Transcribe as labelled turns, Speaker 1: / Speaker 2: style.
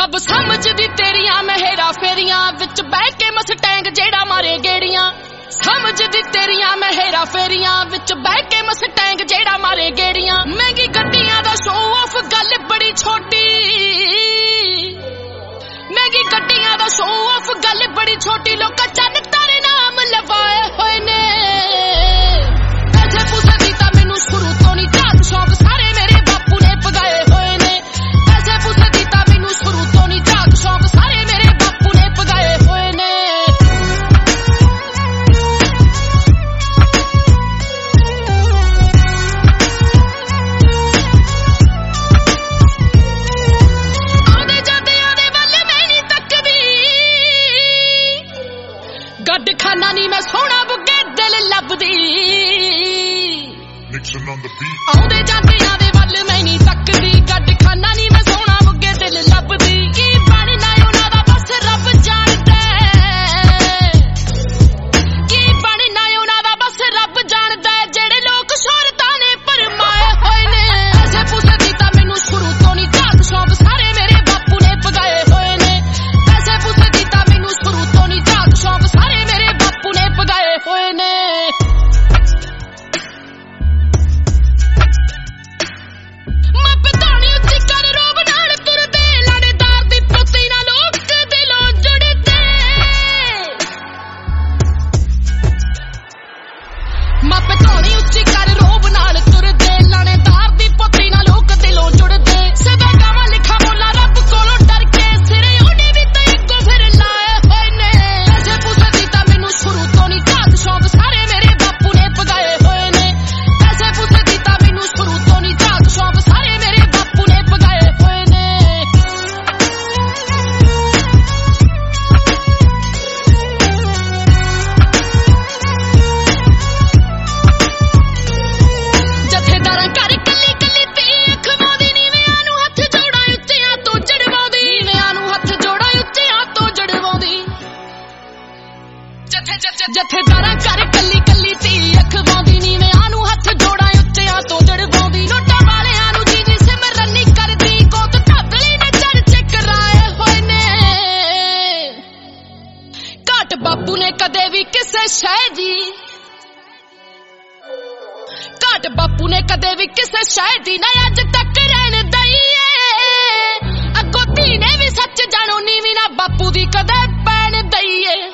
Speaker 1: सब समझदी तेरियां मैं हेरा फेरियां विच बह के मस्टैंग जेड़ा मारे गेड़ियां समझदी तेरियां मैं हेरा फेरियां विच बह के मस्टैंग जेड़ा मारे गेड़ियां महंगी गड्डियां दा शो ऑफ गल बड़ी छोटी महंगी गड्डियां दा शो ऑफ गल बड़ी छोटी लोका चन्न तारे नाम लवाए होए ने ऐसे पूछे दी तां मैनू शुरू तो नहीं जात शौक सारे मेरे बापू ने पगाए होए ने ऐसे पूछे दी तां मैनू शुरू तो नहीं जात शौक सारे मेरे बापू ने पगाए होए ने गड्ड खाना नहीं मैं सोना बुगे दिल लभदी आउंदे जांदे आदे वल मैं नहीं तकदी गड्ड खाना नहीं मैं सोना बुगे दिल लभदी की बनना उन्हां दा बस रब जानदा की बनना उन्हां दा बस रब जानदा जेड़े लोग शोहरतां ने परमाए होए ने ऐसे पुछदी तां मैनू शुरू तो नहीं जात शौक सारे मेरे बापू ने पगाए होए ने ऐसे पुछदी तां मैनू शुरू तो नहीं जात शौक सारे मेरे बापू ने पगाए होए ने जथेदारा कर कली कली धी अखवांदी नी मैं आनू हथ जोड़ा उच्चियां तो जड़वांदी नोटा वालियां नू जी जी सिमरन नहीं करदी कोत धातली ने चर्चे कराए होए ने घट बापू ने कदे भी किसे शह दी घट बापू ने कदे भी किसे शह दी ना अज तक रहन दई अगों धी ने भी सच जानो नी भी ना बापू दी कदे पैन दई